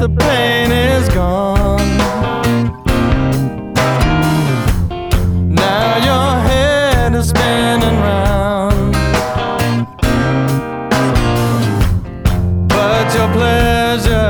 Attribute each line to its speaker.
Speaker 1: the pain is gone. Now your head is spinning round, but your pleasure